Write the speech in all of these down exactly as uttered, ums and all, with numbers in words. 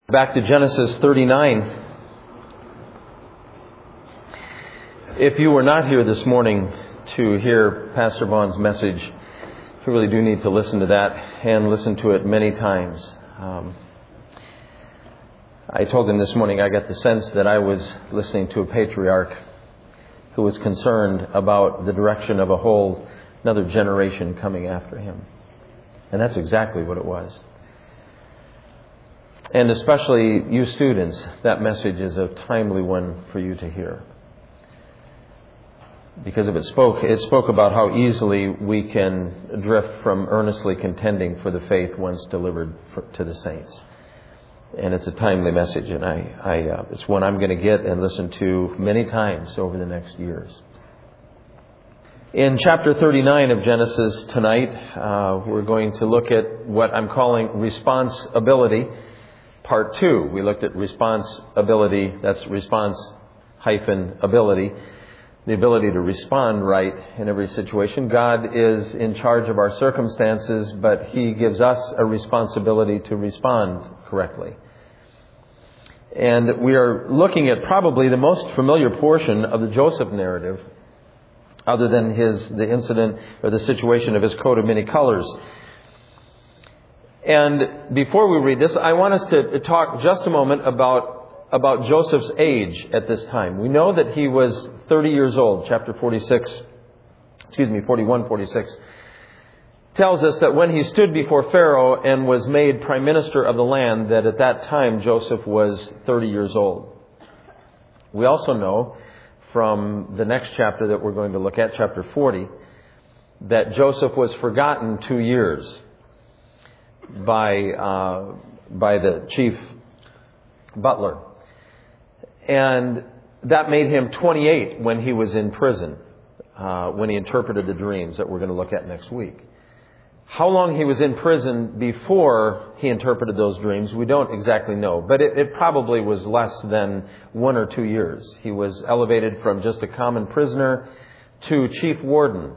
Back to Genesis thirty-nine. If you were not here this morning to hear Pastor Vaughn's message, you really do need to listen to that and listen to it many times. Um, I told him this morning I got the sense that I was listening to a patriarch who was concerned about the direction of a whole another generation coming after him. And that's exactly what it was. And especially you students, that message is a timely one for you to hear. Because if it spoke, it spoke about how easily we can drift from earnestly contending for the faith once delivered for, to the saints. And it's a timely message, and I, I uh, it's one I'm going to get and listen to many times over the next years. In chapter thirty-nine of Genesis tonight, uh, we're going to look at what I'm calling responsibility. Part two, we looked at responsibility, that's response hyphen ability, the ability to respond right in every situation. God is in charge of our circumstances, but He gives us a responsibility to respond correctly. And we are looking at probably the most familiar portion of the Joseph narrative, other than his the incident or the situation of his coat of many colors. And before we read this, I want us to talk just a moment about, about Joseph's age at this time. We know that he was thirty years old. Chapter forty-six, excuse me, forty-one, forty-six, tells us that when he stood before Pharaoh and was made prime minister of the land, that at that time Joseph was thirty years old. We also know from the next chapter that we're going to look at, chapter forty, that Joseph was forgotten two years. by uh, by the chief butler. And that made him twenty-eight when he was in prison, uh, when he interpreted the dreams that we're going to look at next week. How long he was in prison before he interpreted those dreams, we don't exactly know. But it, it probably was less than one or two years. He was elevated from just a common prisoner to chief warden.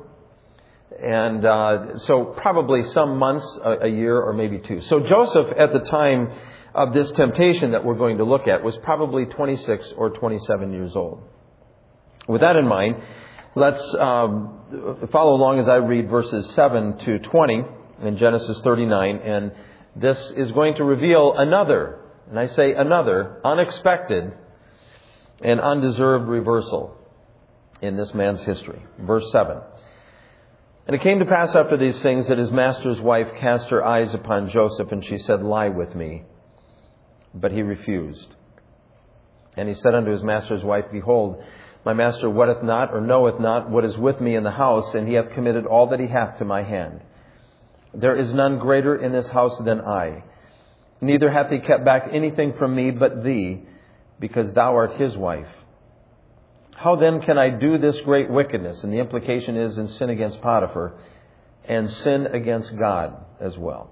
And uh, so probably some months, a, a year, or maybe two. So Joseph, at the time of this temptation that we're going to look at, was probably twenty-six or twenty-seven years old. With that in mind, let's um, follow along as I read verses seven to twenty in Genesis thirty-nine. And this is going to reveal another, and I say another, unexpected and undeserved reversal in this man's history. Verse seven. And it came to pass after these things that his master's wife cast her eyes upon Joseph, and she said, "Lie with me." But he refused. And he said unto his master's wife, "Behold, my master wotteth not or knoweth not what is with me in the house, and he hath committed all that he hath to my hand. There is none greater in this house than I. Neither hath he kept back anything from me but thee, because thou art his wife. How then can I do this great wickedness?" And the implication is in sin against Potiphar and sin against God as well.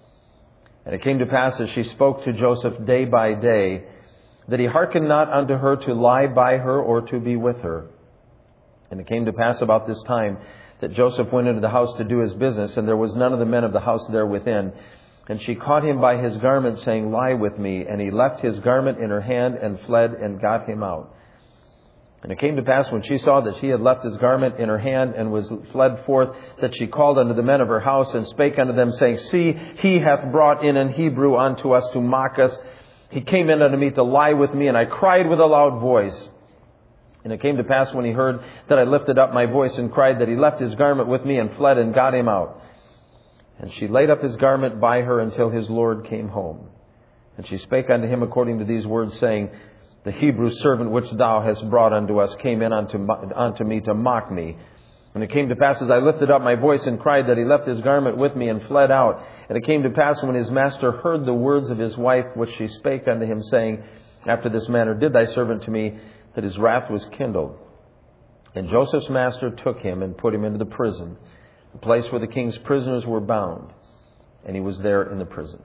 And it came to pass as she spoke to Joseph day by day, that he hearkened not unto her to lie by her or to be with her. And it came to pass about this time that Joseph went into the house to do his business, and there was none of the men of the house there within. And she caught him by his garment, saying, "Lie with me." And he left his garment in her hand and fled and got him out. And it came to pass when she saw that she had left his garment in her hand and was fled forth, that she called unto the men of her house and spake unto them, saying, "See, he hath brought in an Hebrew unto us to mock us. He came in unto me to lie with me, and I cried with a loud voice. And it came to pass when he heard that I lifted up my voice and cried, that he left his garment with me and fled and got him out. And she laid up his garment by her until his Lord came home. And she spake unto him according to these words, saying, The Hebrew servant which thou hast brought unto us came in unto, unto me to mock me. And it came to pass as I lifted up my voice and cried, that he left his garment with me and fled out. And it came to pass when his master heard the words of his wife, which she spake unto him, saying, After this manner did thy servant to me, that his wrath was kindled. And Joseph's master took him and put him into the prison, the place where the king's prisoners were bound. And he was there in the prison.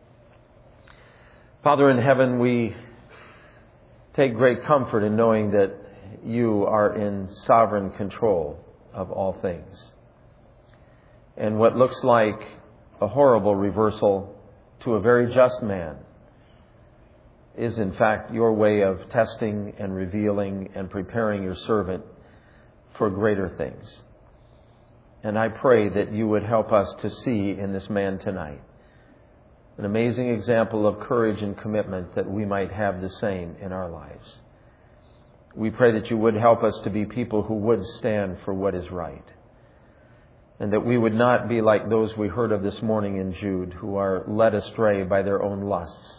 Father in heaven, we take great comfort in knowing that you are in sovereign control of all things. And what looks like a horrible reversal to a very just man is in fact your way of testing and revealing and preparing your servant for greater things. And I pray that you would help us to see in this man tonight an amazing example of courage and commitment, that we might have the same in our lives. We pray that you would help us to be people who would stand for what is right, and that we would not be like those we heard of this morning in Jude, who are led astray by their own lusts.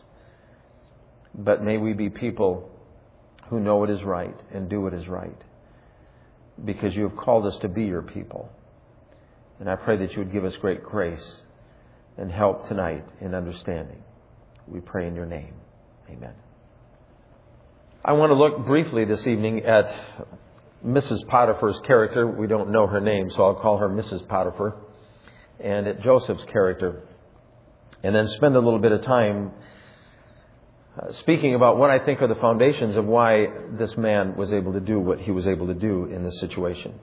But may we be people who know what is right and do what is right, because you have called us to be your people. And I pray that you would give us great grace and help tonight in understanding. We pray in your name. Amen. I want to look briefly this evening at Missus Potiphar's character. We don't know her name, so I'll call her Missus Potiphar. And at Joseph's character. And then spend a little bit of time uh, speaking about what I think are the foundations of why this man was able to do what he was able to do in this situation.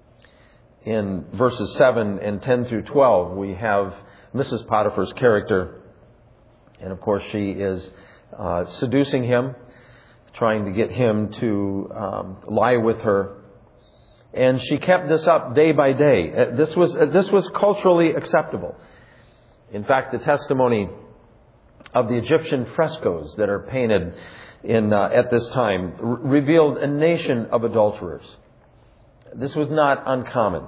In verses seven and ten through twelve, we have Missus Potiphar's character. And of course, she is uh, seducing him, trying to get him to um, lie with her. And she kept this up day by day. Uh, this was uh, this was culturally acceptable. In fact, the testimony of the Egyptian frescoes that are painted in uh, at this time r- revealed a nation of adulterers. This was not uncommon.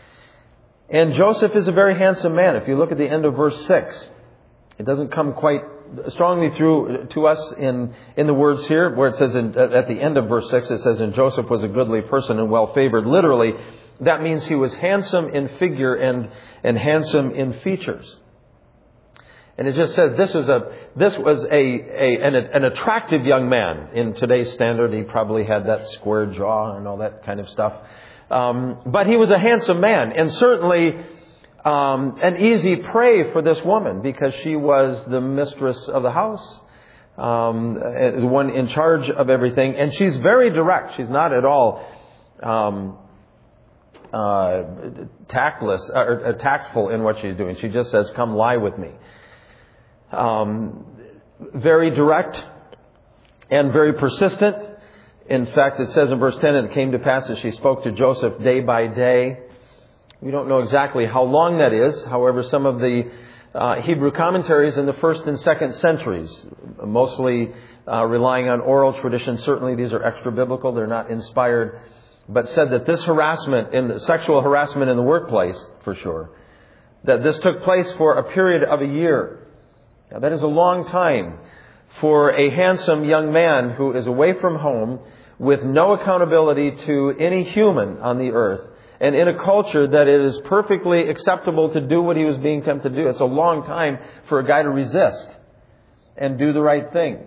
And Joseph is a very handsome man. If you look at the end of verse six, it doesn't come quite strongly through to us in, in the words here, where it says in, at the end of verse six, it says, and Joseph was a goodly person and well favored. Literally, that means he was handsome in figure and, and handsome in features. And it just says this was a this was a, a an, an attractive young man. In today's standard, he probably had that square jaw and all that kind of stuff. Um, but he was a handsome man, and certainly um, an easy prey for this woman, because she was the mistress of the house, um, the one in charge of everything. And she's very direct. She's not at all um, uh, tactless or uh, tactful in what she's doing. She just says, "Come lie with me." Um, very direct and very persistent. In fact, it says in verse ten, and it came to pass as she spoke to Joseph day by day. We don't know exactly how long that is. However, some of the uh, Hebrew commentaries in the first and second centuries, mostly uh, relying on oral tradition, certainly these are extra biblical, they're not inspired, but said that this harassment, in the sexual harassment in the workplace, for sure, that this took place for a period of a year. Now, that is a long time for a handsome young man who is away from home with no accountability to any human on the earth, and in a culture that it is perfectly acceptable to do what he was being tempted to do. It's a long time for a guy to resist and do the right thing.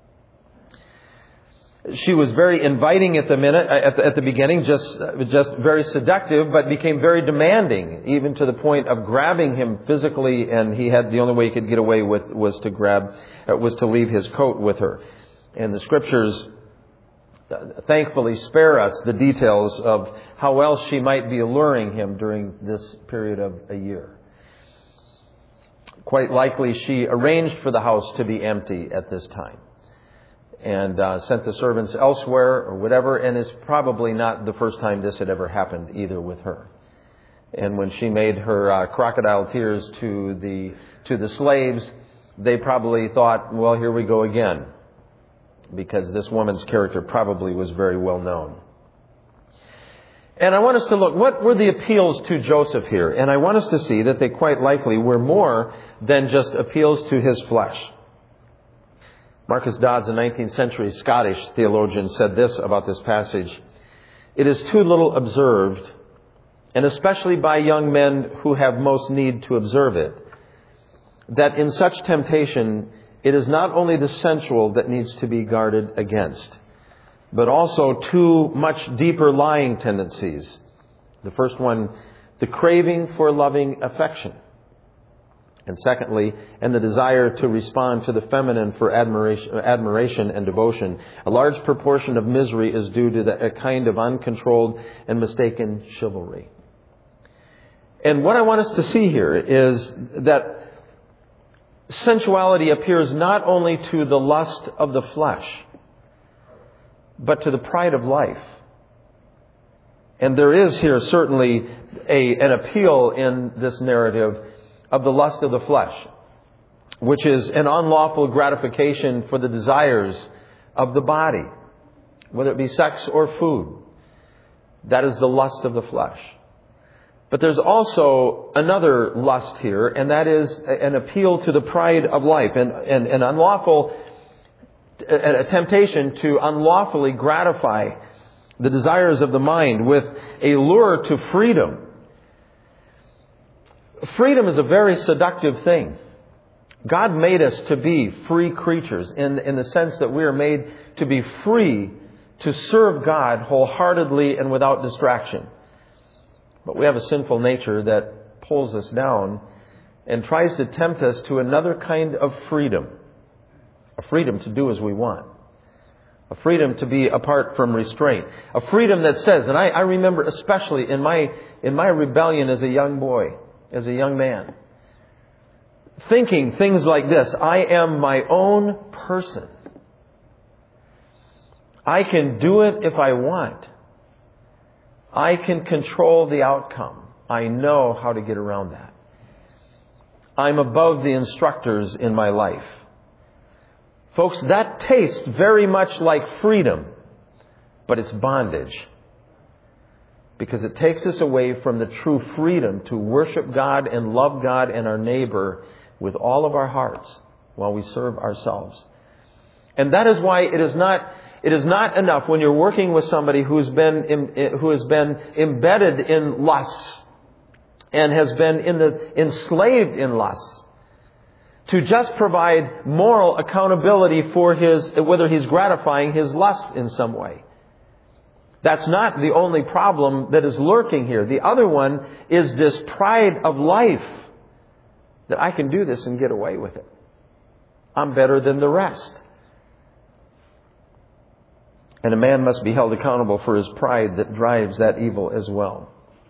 She was very inviting at the minute, at the, at the beginning, just just very seductive, but became very demanding, even to the point of grabbing him physically. And he had the only way he could get away with was to grab, uh, was to leave his coat with her. And the scriptures, uh, thankfully, spare us the details of how else she might be alluring him during this period of a year. Quite likely, she arranged for the house to be empty at this time, and uh, sent the servants elsewhere or whatever, and it's probably not the first time this had ever happened either with her. And when she made her uh, crocodile tears to the to the slaves, they probably thought, well, here we go again, because this woman's character probably was very well known. And I want us to look, what were the appeals to Joseph here? And I want us to see that they quite likely were more than just appeals to his flesh. Marcus Dodds, a nineteenth century Scottish theologian, said this about this passage: "It is too little observed, and especially by young men who have most need to observe it, that in such temptation it is not only the sensual that needs to be guarded against, but also two much deeper lying tendencies. The first one, the craving for loving affection. And secondly, and the desire to respond to the feminine for admiration, admiration and devotion. A large proportion of misery is due to the, a kind of uncontrolled and mistaken chivalry." And what I want us to see here is that sensuality appears not only to the lust of the flesh, but to the pride of life. And there is here certainly a, an appeal in this narrative of the lust of the flesh, which is an unlawful gratification for the desires of the body, whether it be sex or food. That is the lust of the flesh. But there's also another lust here, and that is an appeal to the pride of life, and an and, unlawful a temptation to unlawfully gratify the desires of the mind with a lure to freedom. Freedom is a very seductive thing. God made us to be free creatures in, in the sense that we are made to be free to serve God wholeheartedly and without distraction. But we have a sinful nature that pulls us down and tries to tempt us to another kind of freedom. A freedom to do as we want. A freedom to be apart from restraint. A freedom that says, and I, I remember especially in my in my rebellion as a young boy, as a young man, thinking things like this: I am my own person. I can do it if I want. I can control the outcome. I know how to get around that. I'm above the instructors in my life. Folks, that tastes very much like freedom, but it's bondage. Because it takes us away from the true freedom to worship God and love God and our neighbor with all of our hearts while we serve ourselves. And that is why it is not It is not enough when you're working with somebody who's been who has been embedded in lusts and has been in the enslaved in lusts to just provide moral accountability for his whether he's gratifying his lusts in some way. That's not the only problem that is lurking here. The other one is this pride of life, that I can do this and get away with it. I'm better than the rest. And a man must be held accountable for his pride that drives that evil as well.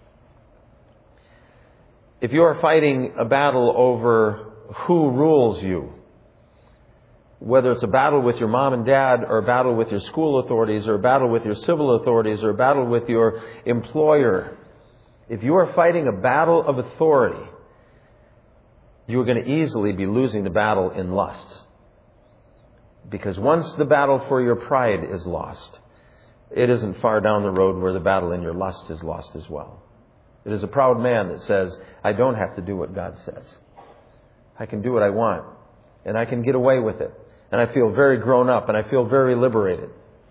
If you are fighting a battle over who rules you, whether it's a battle with your mom and dad, or a battle with your school authorities, or a battle with your civil authorities, or a battle with your employer, if you are fighting a battle of authority, you are going to easily be losing the battle in lust. Because once the battle for your pride is lost, it isn't far down the road where the battle in your lust is lost as well. It is a proud man that says, I don't have to do what God says. I can do what I want, and I can get away with it. And I feel very grown up, and I feel very liberated.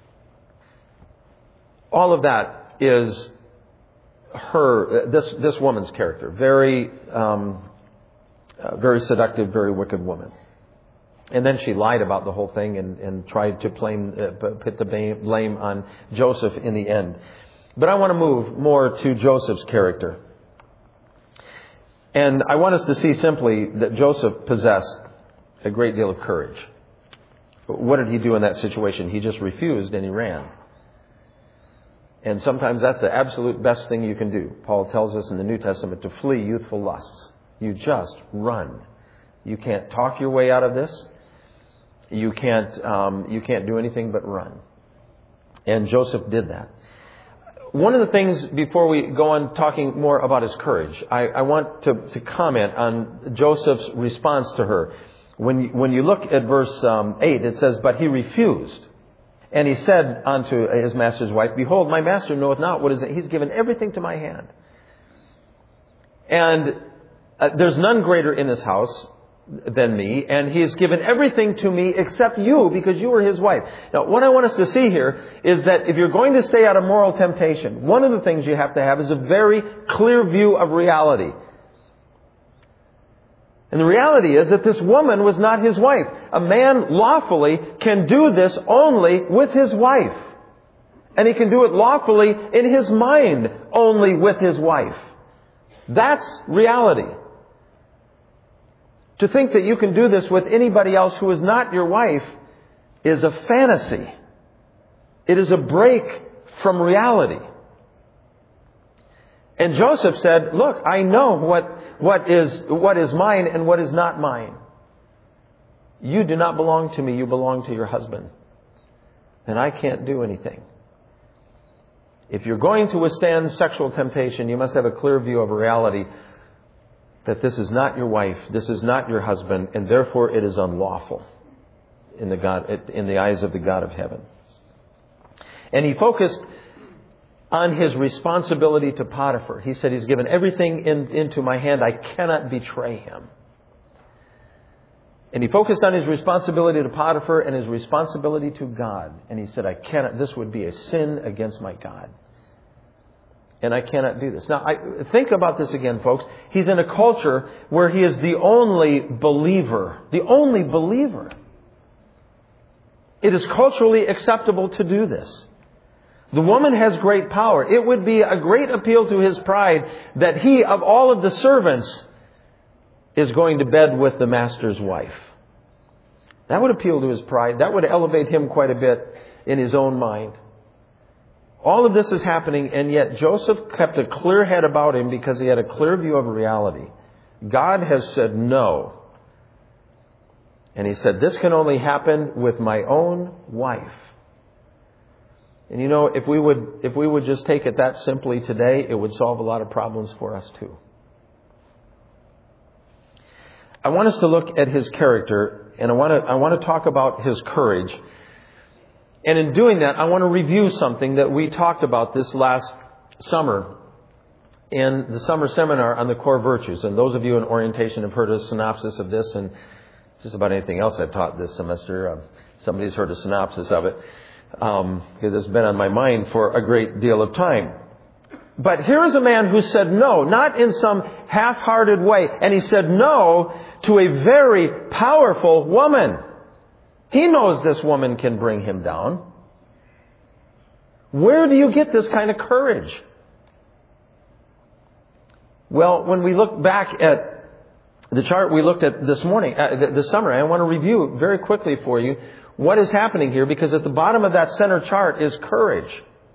All of that is her, this this woman's character. Very, um, uh, very seductive, very wicked woman. And then she lied about the whole thing and, and tried to blame, uh, put the blame on Joseph in the end. But I want to move more to Joseph's character. And I want us to see simply that Joseph possessed a great deal of courage. What did he do in that situation? He just refused and he ran. And sometimes that's the absolute best thing you can do. Paul tells us in the New Testament to flee youthful lusts. You just run. You can't talk your way out of this. You can't um, you can't do anything but run. And Joseph did that. One of the things, before we go on talking more about his courage, I, I want to, to comment on Joseph's response to her. When you, when you look at verse um, eight, it says, but he refused. And he said unto his master's wife, behold, my master knoweth not what is it. He's given everything to my hand. And uh, there's none greater in this house than me, and he has given everything to me except you, because you are his wife. Now, what I want us to see here is that if you're going to stay out of moral temptation, one of the things you have to have is a very clear view of reality. And the reality is that this woman was not his wife. A man lawfully can do this only with his wife. And he can do it lawfully in his mind only with his wife. That's reality. To think that you can do this with anybody else who is not your wife is a fantasy. It is a break from reality. And Joseph said, look, I know what, what is, what is mine and what is not mine. You do not belong to me, you belong to your husband. And I can't do anything. If you're going to withstand sexual temptation, you must have a clear view of reality that this is not your wife, this is not your husband, and therefore it is unlawful in the God, in the eyes of the God of heaven. And he focused on his responsibility to Potiphar. He said, he's given everything in, into my hand. I cannot betray him. And he focused on his responsibility to Potiphar and his responsibility to God. And he said, I cannot, this would be a sin against my God. And I cannot do this. Now, I, think about this again, folks. He's in a culture where he is the only believer. The only believer. It is culturally acceptable to do this. The woman has great power. It would be a great appeal to his pride that he, of all of the servants, is going to bed with the master's wife. That would appeal to his pride. That would elevate him quite a bit in his own mind. All of this is happening, and yet Joseph kept a clear head about him because he had a clear view of reality. God has said no. And he said, this can only happen with my own wife. And you know, if we would, if we would just take it that simply today, it would solve a lot of problems for us too. I want us to look at his character, and I want to, I want to talk about his courage. And in doing that, I want to review something that we talked about this last summer in the summer seminar on the core virtues. And those of you in orientation have heard a synopsis of this, and just about anything else I've taught this semester, uh, somebody's heard a synopsis of it. Um, it has been on my mind for a great deal of time. But here is a man who said no, not in some half-hearted way. And he said no to a very powerful woman. He knows this woman can bring him down. Where do you get this kind of courage? Well, when we look back at the chart we looked at this morning, uh, this summer, I want to review very quickly for you what is happening here, because at the bottom of that center chart is courage.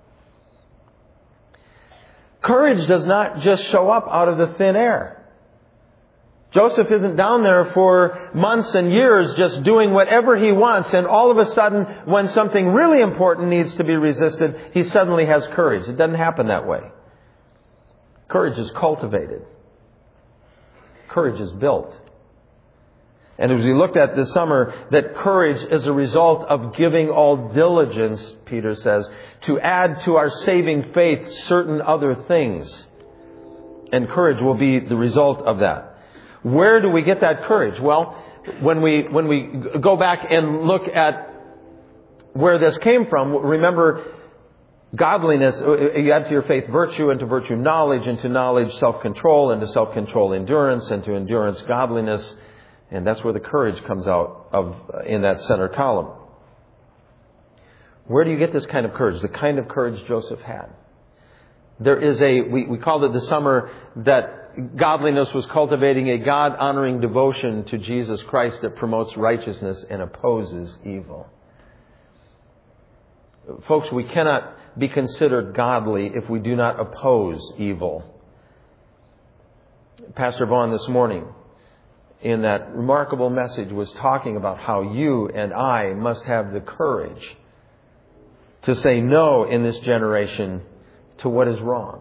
Courage does not just show up out of the thin air. Joseph isn't down there for months and years just doing whatever he wants, and all of a sudden, when something really important needs to be resisted, he suddenly has courage. It doesn't happen that way. Courage is cultivated. Courage is built. And as we looked at this summer, that courage is a result of giving all diligence, Peter says, to add to our saving faith certain other things. And courage will be the result of that. Where do we get that courage? Well, when we when we go back and look at where this came from, remember godliness, you add to your faith virtue, and to virtue knowledge, and to knowledge self-control, and to self-control endurance, and to endurance godliness. And that's where the courage comes out of in that center column. Where do you get this kind of courage? The kind of courage Joseph had. There is a, we, we called it this summer that godliness was cultivating a God-honoring devotion to Jesus Christ that promotes righteousness and opposes evil. Folks, we cannot be considered godly if we do not oppose evil. Pastor Vaughn this morning, in that remarkable message, was talking about how you and I must have the courage to say no in this generation to what is wrong,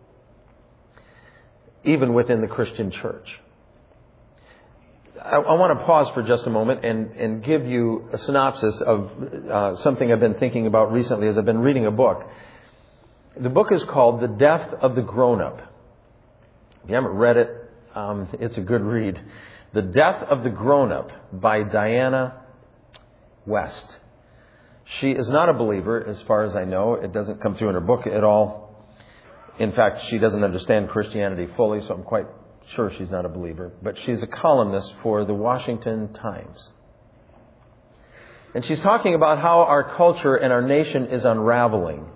even within the Christian church. I, I want to pause for just a moment and, and give you a synopsis of uh, something I've been thinking about recently as I've been reading a book. The book is called The Death of the Grown-Up. If you haven't read it, um, it's a good read. The Death of the Grown-Up by Diana West. She is not a believer, as far as I know. It doesn't come through in her book at all. In fact, she doesn't understand Christianity fully, so I'm quite sure she's not a believer. But she's a columnist for the Washington Times. And she's talking about how our culture and our nation is unraveling.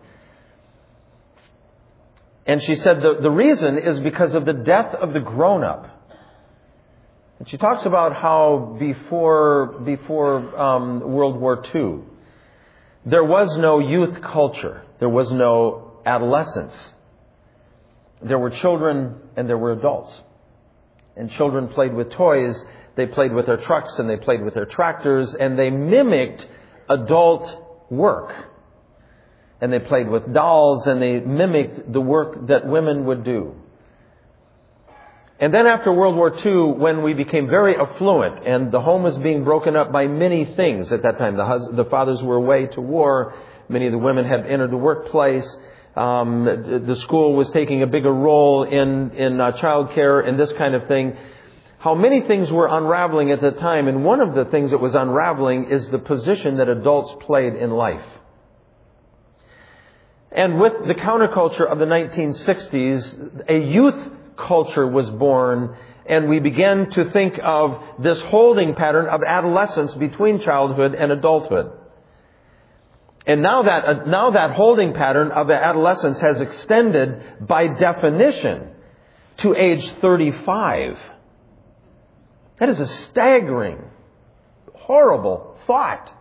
And she said the, the reason is because of the death of the grown-up. And she talks about how before before um, World War Two, there was no youth culture. There was no adolescence. There were children and there were adults. And children played with toys they played with their trucks and they played with their tractors and they mimicked adult work. And they played with dolls and they mimicked the work that women would do. And then after World War Two, when we became very affluent and the home was being broken up by many things at that time. The, hus- the fathers were away to war. Many of the women had entered the workplace. Um, the school was taking a bigger role in, in uh, child care and this kind of thing. How many things were unraveling at the time. And one of the things that was unraveling is the position that adults played in life. And with the counterculture of the nineteen sixties, a youth culture was born, and we began to think of this holding pattern of adolescence between childhood and adulthood. And now that uh, now that holding pattern of adolescence has extended by definition to age thirty-five. That is a staggering, horrible thought.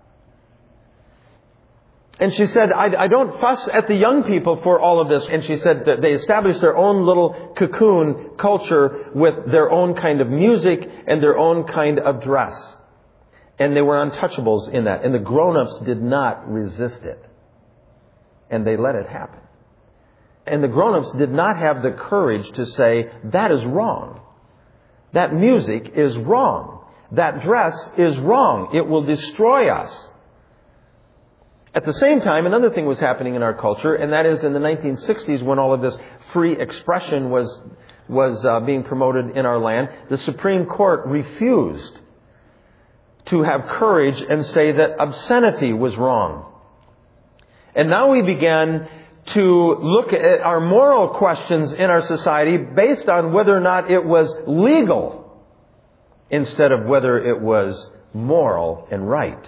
And she said, I, I don't fuss at the young people for all of this. And she said that they established their own little cocoon culture with their own kind of music and their own kind of dress. And they were untouchables in that. And the grown-ups did not resist it. And they let it happen. And the grown-ups did not have the courage to say, that is wrong. That music is wrong. That dress is wrong. It will destroy us. At the same time, another thing was happening in our culture, and that is in the nineteen sixties when all of this free expression was was uh, being promoted in our land, the Supreme Court refused to have courage and say that obscenity was wrong. And now we began to look at our moral questions in our society based on whether or not it was legal instead of whether it was moral and right.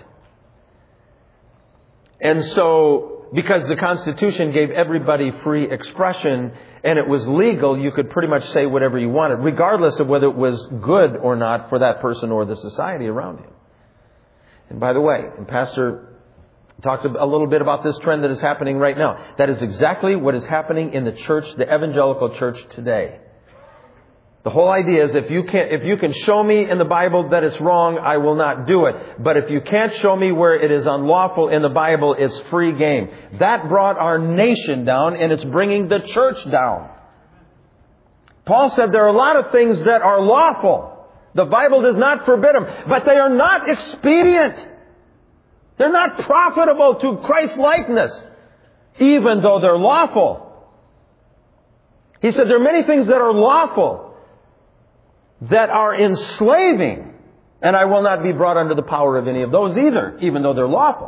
And so, because the Constitution gave everybody free expression and it was legal, you could pretty much say whatever you wanted, regardless of whether it was good or not for that person or the society around him. And by the way, and Pastor talked a little bit about this trend that is happening right now. That is exactly what is happening in the church, the evangelical church today. The whole idea is if you can if you can show me in the Bible that it's wrong, I will not do it. But if you can't show me where it is unlawful in the Bible, it's free game. That brought our nation down, and it's bringing the church down. Paul said there are a lot of things that are lawful. The Bible does not forbid them, but they are not expedient. They're not profitable to Christ's likeness, even though they're lawful. He said there are many things that are lawful that are enslaving, and I will not be brought under the power of any of those either, even though they're lawful.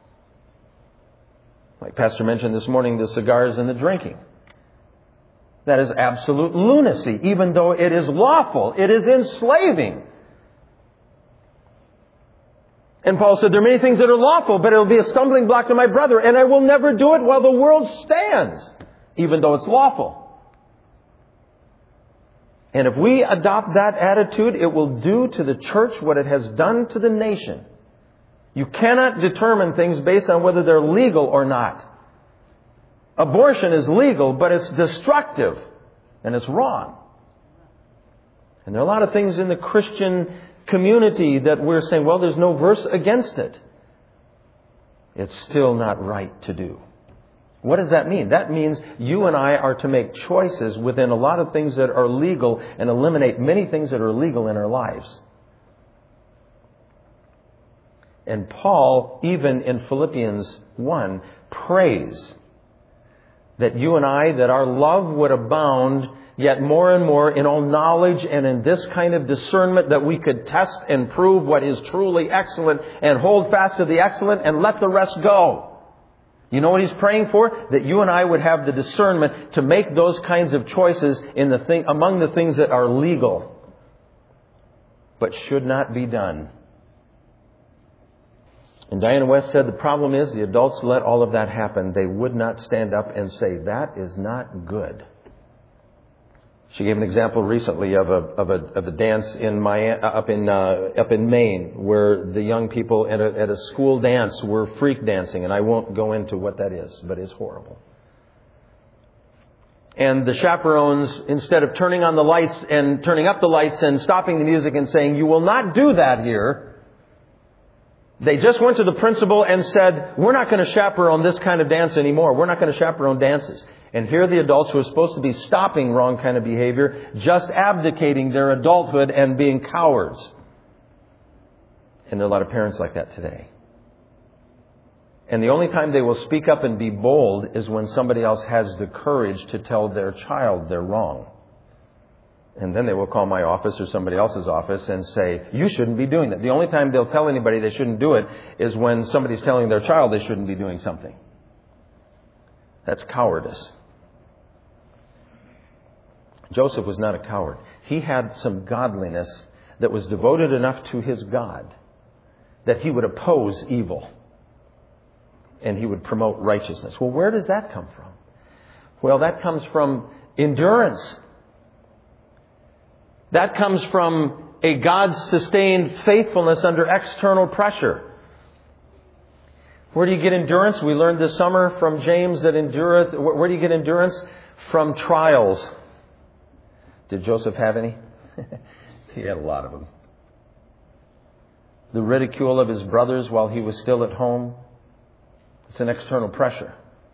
Like Pastor mentioned this morning, the cigars and the drinking. That is absolute lunacy, even though it is lawful. It is enslaving. And Paul said, there are many things that are lawful, but it will be a stumbling block to my brother, and I will never do it while the world stands, even though it's lawful. And if we adopt that attitude, it will do to the church what it has done to the nation. You cannot determine things based on whether they're legal or not. Abortion is legal, but it's destructive, and it's wrong. And there are a lot of things in the Christian community that we're saying, well, there's no verse against it. It's still not right to do. What does that mean? That means you and I are to make choices within a lot of things that are legal and eliminate many things that are illegal in our lives. And Paul, even in Philippians one, prays that you and I, that our love would abound yet more and more in all knowledge and in this kind of discernment, that we could test and prove what is truly excellent and hold fast to the excellent and let the rest go. You know what he's praying for? That you and I would have the discernment to make those kinds of choices in the thing, among the things that are legal, but should not be done. And Diana West said the problem is the adults let all of that happen. They would not stand up and say, that is not good. She gave an example recently of a of a of a dance in Miami, up in uh, up in Maine, where the young people at a at a school dance were freak dancing, and I won't go into what that is, but it's horrible. And the chaperones, instead of turning on the lights and turning up the lights and stopping the music and saying, "You will not do that here," they just went to the principal and said, "We're not going to chaperone this kind of dance anymore. We're not going to chaperone dances." And here the adults who are supposed to be stopping wrong kind of behavior, just abdicating their adulthood and being cowards. And there are a lot of parents like that today. And the only time they will speak up and be bold is when somebody else has the courage to tell their child they're wrong. And then they will call my office or somebody else's office and say, "You shouldn't be doing that." The only time they'll tell anybody they shouldn't do it is when somebody's telling their child they shouldn't be doing something. That's cowardice. Joseph was not a coward. He had some godliness that was devoted enough to his God that he would oppose evil and he would promote righteousness. Well, where does that come from? Well, that comes from endurance. That comes from a God-sustained faithfulness under external pressure. Where do you get endurance? We learned this summer from James that endureth. Where do you get endurance? From trials. Did Joseph have any? He had a lot of them. The ridicule of his brothers while he was still at home. It's an external pressure.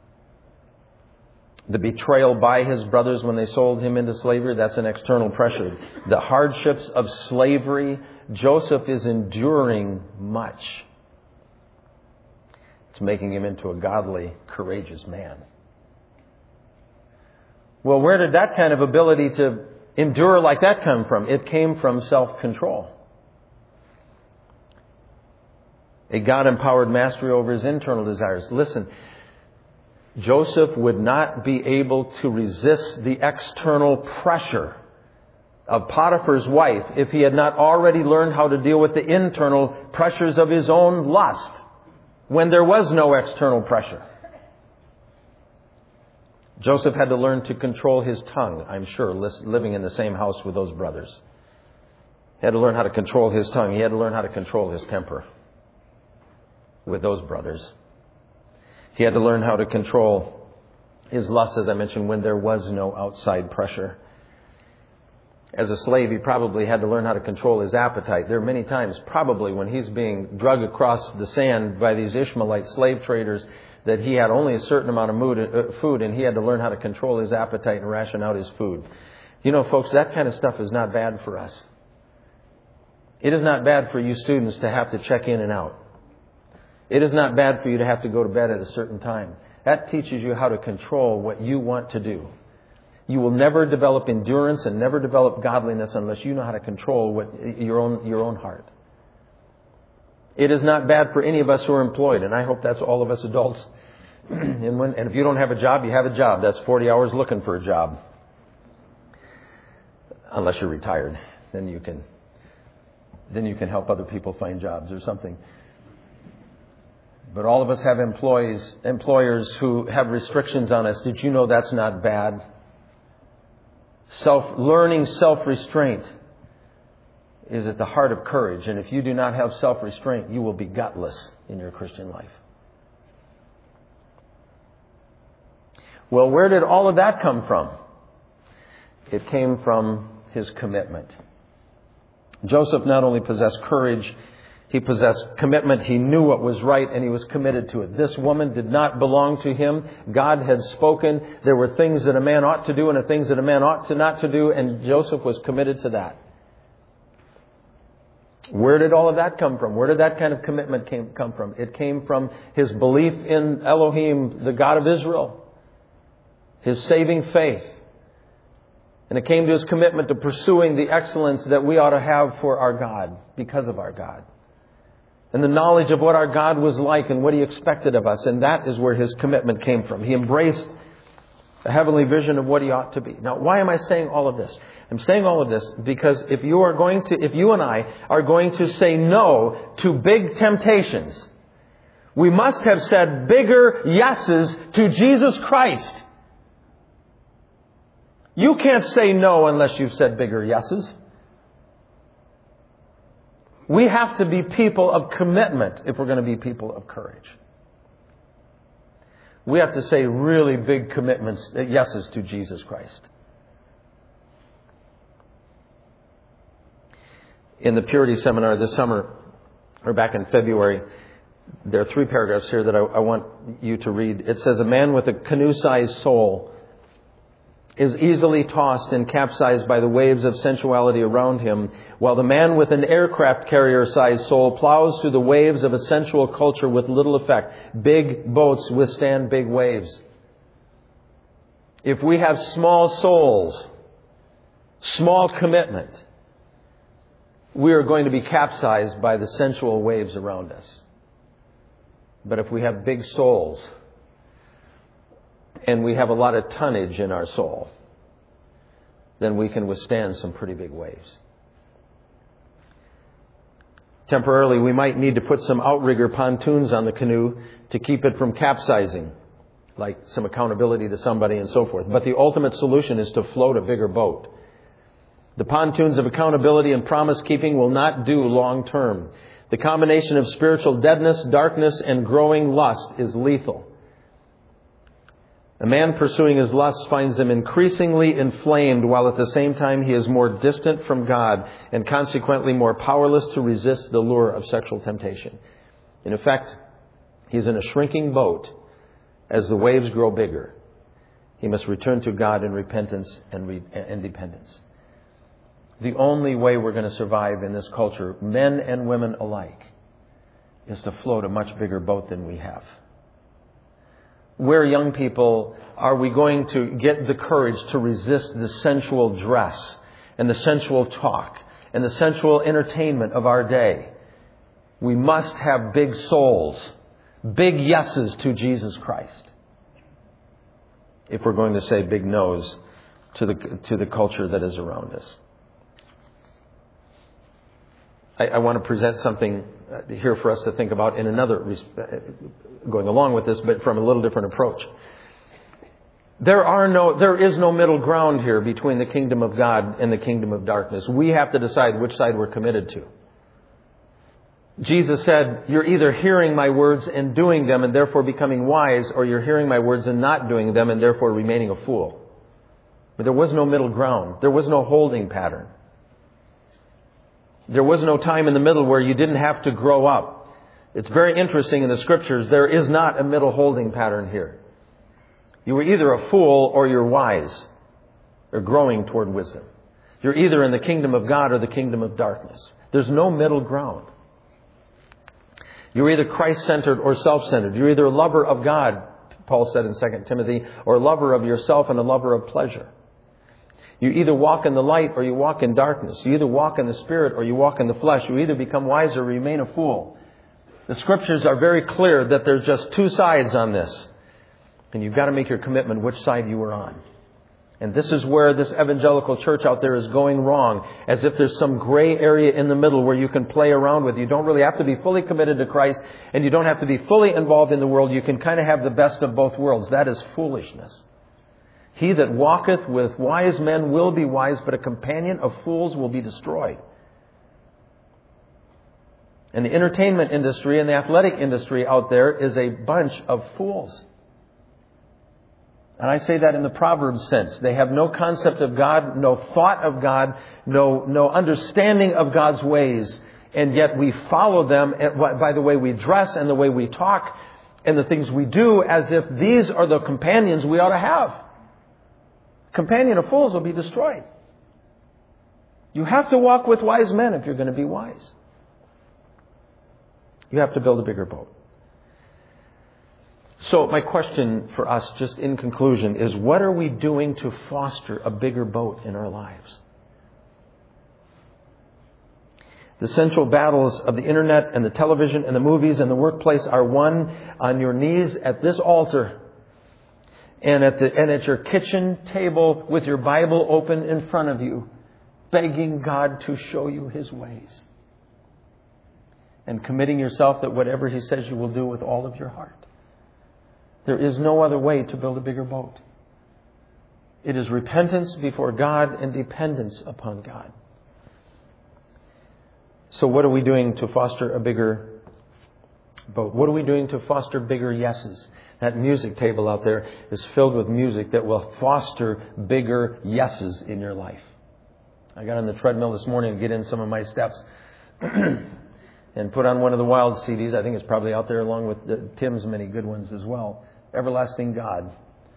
The betrayal by his brothers when they sold him into slavery, that's an external pressure. The hardships of slavery, Joseph is enduring much. It's making him into a godly, courageous man. Well, where did that kind of ability to endure like that come from? It came from self-control. A God-empowered mastery over his internal desires. Listen, Joseph would not be able to resist the external pressure of Potiphar's wife if he had not already learned how to deal with the internal pressures of his own lust when there was no external pressure. Joseph had to learn to control his tongue, I'm sure, living in the same house with those brothers. He had to learn how to control his tongue. He had to learn how to control his temper with those brothers. He had to learn how to control his lust, as I mentioned, when there was no outside pressure. As a slave, he probably had to learn how to control his appetite. There are many times, probably, when he's being dragged across the sand by these Ishmaelite slave traders, that he had only a certain amount of mood, uh, food, and he had to learn how to control his appetite and ration out his food. You know, folks, that kind of stuff is not bad for us. It is not bad for you students to have to check in and out. It is not bad for you to have to go to bed at a certain time. That teaches you how to control what you want to do. You will never develop endurance and never develop godliness unless you know how to control what your own your own heart. It is not bad for any of us who are employed, and I hope that's all of us adults. and, when, and if you don't have a job, you have a job. That's forty hours looking for a job. Unless you're retired, then you can then you can help other people find jobs or something. But all of us have employees, employers who have restrictions on us. Did you know that's not bad? Self, learning self-restraint is at the heart of courage. And if you do not have self-restraint, you will be gutless in your Christian life. Well, where did all of that come from? It came from his commitment. Joseph not only possessed courage, he possessed commitment. He knew what was right and he was committed to it. This woman did not belong to him. God had spoken. There were things that a man ought to do and things that a man ought to not to do, and Joseph was committed to that. Where did all of that come from? Where did that kind of commitment came, come from? It came from his belief in Elohim, the God of Israel, his saving faith. And it came to his commitment to pursuing the excellence that we ought to have for our God because of our God. And the knowledge of what our God was like and what He expected of us. And that is where his commitment came from. He embraced a heavenly vision of what he ought to be. Now, why am I saying all of this? I'm saying all of this because if you are going to, if you and I are going to say no to big temptations, we must have said bigger yeses to Jesus Christ. You can't say no unless you've said bigger yeses. We have to be people of commitment if we're going to be people of courage. We have to say really big commitments, yeses to Jesus Christ. In the Purity Seminar this summer, or back in February, there are three paragraphs here that I, I want you to read. It says, a man with a canoe-sized soul is easily tossed and capsized by the waves of sensuality around him, while the man with an aircraft carrier-sized soul plows through the waves of a sensual culture with little effect. Big boats withstand big waves. If we have small souls, small commitment, we are going to be capsized by the sensual waves around us. But if we have big souls, and we have a lot of tonnage in our soul, then we can withstand some pretty big waves. Temporarily, we might need to put some outrigger pontoons on the canoe to keep it from capsizing, like some accountability to somebody and so forth. But the ultimate solution is to float a bigger boat. The pontoons of accountability and promise-keeping will not do long-term. The combination of spiritual deadness, darkness, and growing lust is lethal. A man pursuing his lusts finds them increasingly inflamed, while at the same time he is more distant from God and consequently more powerless to resist the lure of sexual temptation. In effect, he's in a shrinking boat as the waves grow bigger. He must return to God in repentance and, re- and dependence. The only way we're going to survive in this culture, men and women alike, is to float a much bigger boat than we have. Where, young people, are we going to get the courage to resist the sensual dress and the sensual talk and the sensual entertainment of our day? We must have big souls, big yeses to Jesus Christ, if we're going to say big no's to the, to the culture that is around us. I, I want to present something here for us to think about in another, going along with this, but from a little different approach. There are no, there is no middle ground here between the kingdom of God and the kingdom of darkness. We have to decide which side we're committed to. Jesus said, you're either hearing my words and doing them and therefore becoming wise, or you're hearing my words and not doing them and therefore remaining a fool. But there was no middle ground. There was no holding pattern. There was no time in the middle where you didn't have to grow up. It's very interesting in the Scriptures, there is not a middle holding pattern here. You were either a fool or you're wise, or growing toward wisdom. You're either in the kingdom of God or the kingdom of darkness. There's no middle ground. You're either Christ-centered or self-centered. You're either a lover of God, Paul said in Second Timothy, or a lover of yourself and a lover of pleasure. You either walk in the light or you walk in darkness. You either walk in the Spirit or you walk in the flesh. You either become wise or remain a fool. The Scriptures are very clear that there's just two sides on this. And you've got to make your commitment which side you are on. And this is where this evangelical church out there is going wrong. As if there's some gray area in the middle where you can play around with. You don't really have to be fully committed to Christ. And you don't have to be fully involved in the world. You can kind of have the best of both worlds. That is foolishness. He that walketh with wise men will be wise, but a companion of fools will be destroyed. And the entertainment industry and the athletic industry out there is a bunch of fools. And I say that in the Proverbs sense. They have no concept of God, no thought of God, no, no understanding of God's ways. And yet we follow them by the way we dress and the way we talk and the things we do, as if these are the companions we ought to have. Companion of fools will be destroyed. You have to walk with wise men if you're going to be wise. You have to build a bigger boat. So my question for us, just in conclusion, is what are we doing to foster a bigger boat in our lives? The central battles of the internet and the television and the movies and the workplace are won on your knees at this altar and at the and at your kitchen table with your Bible open in front of you, begging God to show you His ways. And committing yourself that whatever He says you will do with all of your heart. There is no other way to build a bigger boat. It is repentance before God and dependence upon God. So what are we doing to foster a bigger But what are we doing to foster bigger yeses? That music table out there is filled with music that will foster bigger yeses in your life. I got on the treadmill this morning to get in some of my steps and put on one of the Wild C Ds. I think it's probably out there along with the, Tim's many good ones as well. Everlasting God.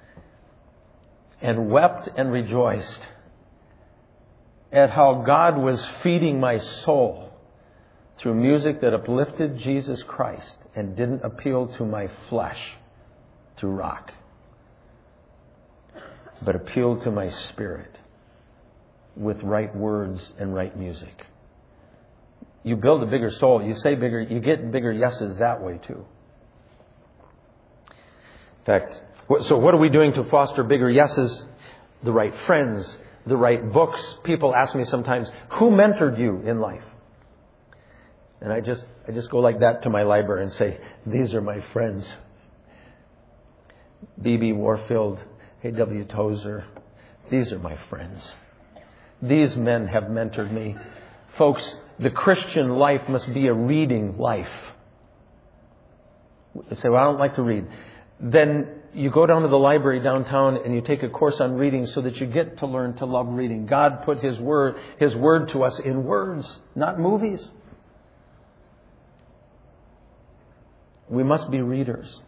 And wept and rejoiced at how God was feeding my soul through music that uplifted Jesus Christ and didn't appeal to my flesh through rock, but appealed to my spirit with right words and right music. You build a bigger soul. You say bigger, you get bigger yeses that way too. In fact, so what are we doing to foster bigger yeses? The right friends, the right books. People ask me sometimes, who mentored you in life? And I just I just go like that to my library and say, these are my friends. B B Warfield, A W Tozer, these are my friends. These men have mentored me. Folks, the Christian life must be a reading life. You say, well, I don't like to read. Then you go down to the library downtown and you take a course on reading so that you get to learn to love reading. God put His word, His word to us in words, not movies. We must be readers.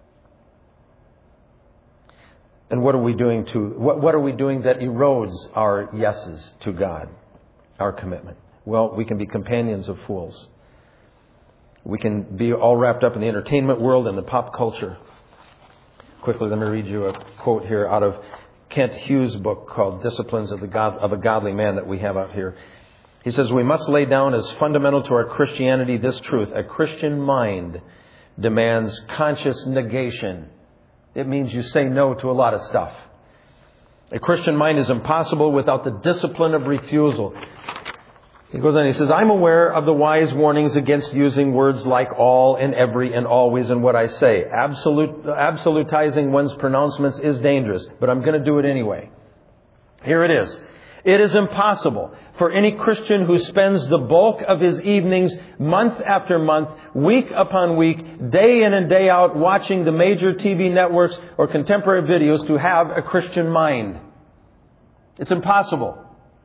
And what are we doing to what, what are we doing that erodes our yeses to God, our commitment? Well, we can be companions of fools. We can be all wrapped up in the entertainment world and the pop culture. Quickly, let me read you a quote here out of Kent Hughes' book called Disciplines of the God, of a Godly Man that we have out here. He says, we must lay down as fundamental to our Christianity this truth. A Christian mind demands conscious negation. It means you say no to a lot of stuff. A Christian mind is impossible without the discipline of refusal. He goes on, he says, I'm aware of the wise warnings against using words like all and every and always in what I say. Absolute, absolutizing one's pronouncements is dangerous, but I'm going to do it anyway. Here it is. It is impossible for any Christian who spends the bulk of his evenings month after month, week upon week, day in and day out watching the major T V networks or contemporary videos to have a Christian mind. It's impossible.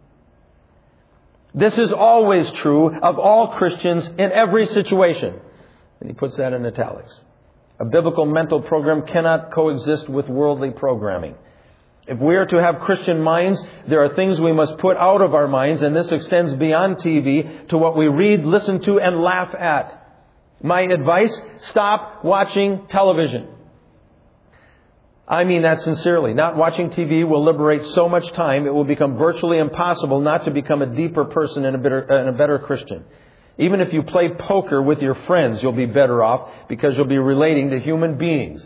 This is always true of all Christians in every situation. And he puts that in italics. A biblical mental program cannot coexist with worldly programming. If we are to have Christian minds, there are things we must put out of our minds, and this extends beyond T V to what we read, listen to, and laugh at. My advice, stop watching television. I mean that sincerely. Not watching T V will liberate so much time, it will become virtually impossible not to become a deeper person and a better, and a better Christian. Even if you play poker with your friends, you'll be better off because you'll be relating to human beings.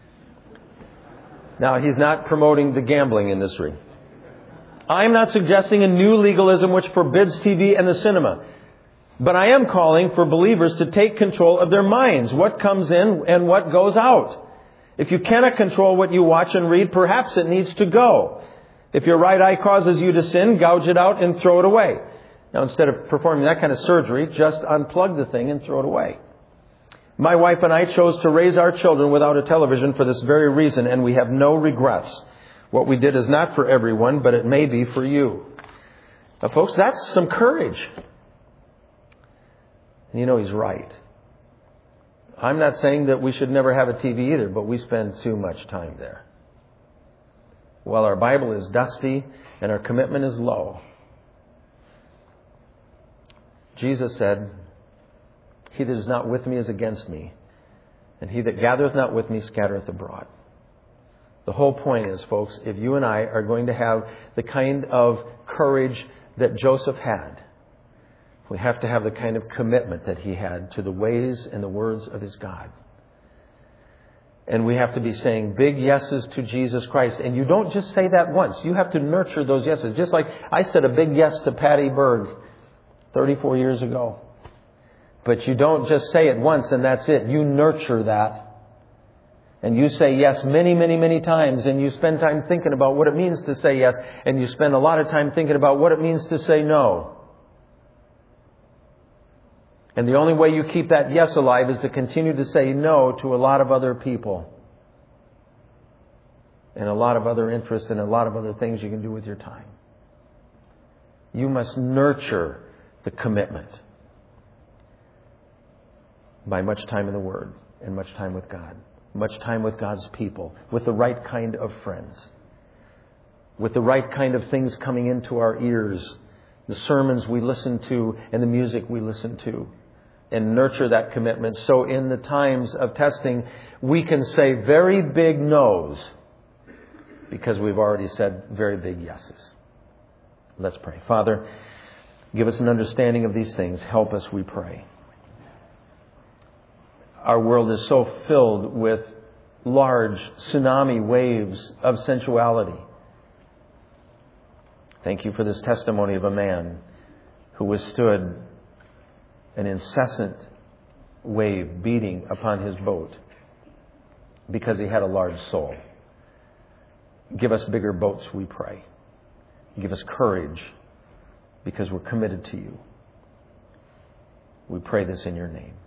Now, he's not promoting the gambling industry. I'm not suggesting a new legalism which forbids T V and the cinema. But I am calling for believers to take control of their minds, what comes in and what goes out. If you cannot control what you watch and read, perhaps it needs to go. If your right eye causes you to sin, gouge it out and throw it away. Now, instead of performing that kind of surgery, just unplug the thing and throw it away. My wife and I chose to raise our children without a television for this very reason, and we have no regrets. What we did is not for everyone, but it may be for you. Now, folks, that's some courage. And you know, he's right. I'm not saying that we should never have a T V either, but we spend too much time there. While our Bible is dusty and our commitment is low. Jesus said, he that is not with me is against me, and he that gathereth not with me scattereth abroad. The whole point is, folks, if you and I are going to have the kind of courage that Joseph had, we have to have the kind of commitment that he had to the ways and the words of his God. And we have to be saying big yeses to Jesus Christ. And you don't just say that once. You have to nurture those yeses. Just like I said a big yes to Patty Berg thirty-four years ago. But you don't just say it once and that's it. You nurture that. And you say yes many, many, many times. And you spend time thinking about what it means to say yes. And you spend a lot of time thinking about what it means to say no. And the only way you keep that yes alive is to continue to say no to a lot of other people. And a lot of other interests and a lot of other things you can do with your time. You must nurture the commitment by much time in the Word and much time with God. Much time with God's people. With the right kind of friends. With the right kind of things coming into our ears. The sermons we listen to and the music we listen to. And nurture that commitment so in the times of testing we can say very big no's because we've already said very big yeses. Let's pray. Father, give us an understanding of these things. Help us, we pray. Our world is so filled with large tsunami waves of sensuality. Thank you for this testimony of a man who withstood an incessant wave beating upon his boat because he had a large soul. Give us bigger boats, we pray. Give us courage because we're committed to you. We pray this in your name.